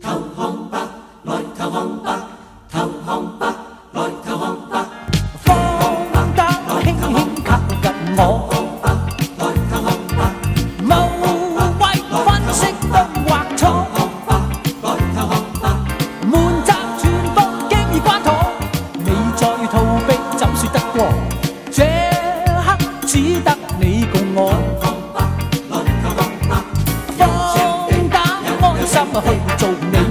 投降吧，來投降吧，投降吧，來投降吧。 放膽輕輕靠近我，無謂分析對或錯，門閘全部經已關妥，你再逃避怎說得過？這刻只得你共我，放膽安心去做你。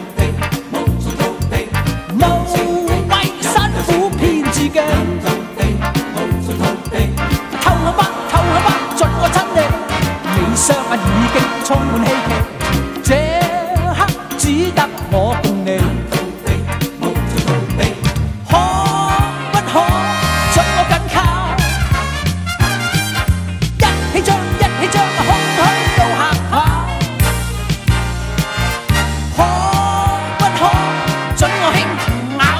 雙眼已經充滿希冀，這刻只得我共你。可不可將我緊靠？一起將空虛到嚇跑。可不可准我輕咬？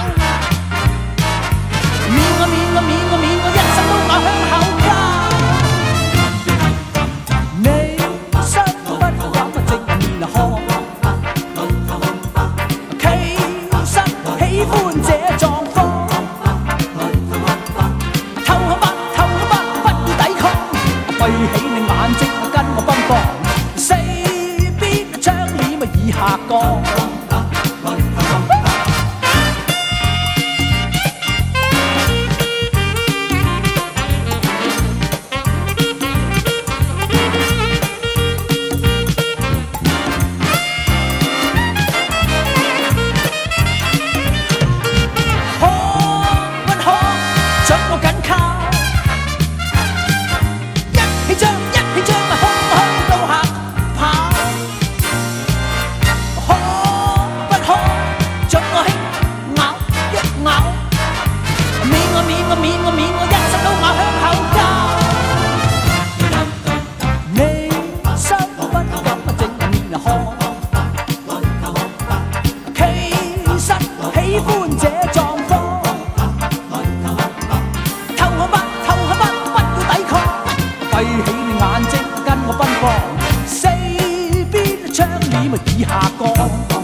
免我一生都咬香口膠。喜歡這狀況，投降吧，不要抵抗，閉起你眼睛，跟我奔放，四邊窗簾已下降。免我一生都咬香口膠。你傷不敢正面看，其實喜歡這狀況。投降吧，不要抵抗，閉起你眼睛跟我奔放，四邊窗簾已下降。